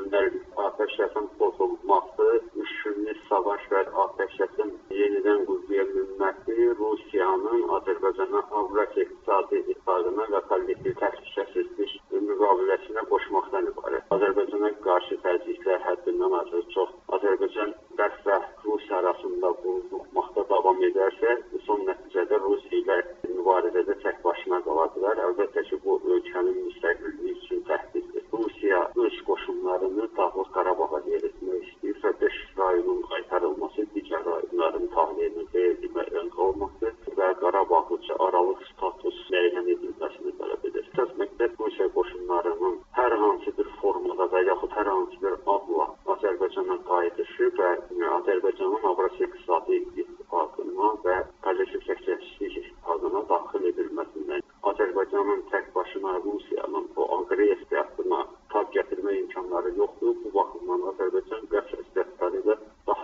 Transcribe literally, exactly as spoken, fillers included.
göndərilmiş atəşkəsin pozulması, üç günlük savaş və atəşkəsin yenidən qurguya bilinməsi Rusiyanın Azərbaycana Avrasiya İqtisadi İttifaqına və kollektiv təhlükəsizlik müqaviləsinə qoşmaqdan ibarət. Azərbaycana qarşı təzyiqlər həddindən artıq çox. Azərbaycan Qərb və Rusiya arasında qurulmaqda davam edərsə, son nəticədə Rusiya ilə mübarizədə tək başına qala bilər. Əlbəttə ki, bu ölkənin müstəqilliyi üçün təhdiddir. Rusiya öz qoşunlarını Dağlıq Qarabağa yeritmək istəyir və beş rayonun qaytarılması, digər rayonların tahliyinin edilmədən qalması və Qarabağlıca aralıq status müəyyən edilməsini tələb edir. Təsdiqdə Rusiya qoşunlarının hər hansı bir formada və yaxud hər hansı bir adla Azərbaycana qayıdışı və Azərbaycanın Avrasiya İqtisadi İttifaqına və kollektiv təhlükəsizlik İttifaqına daxil edilməsindən Azərbaycanın tək başına Rusiyanın bu aqressiyasına tab gətirmə imkanları yoxdur. Bu baxımdan Azərbaycan qəsr istəkləri ilə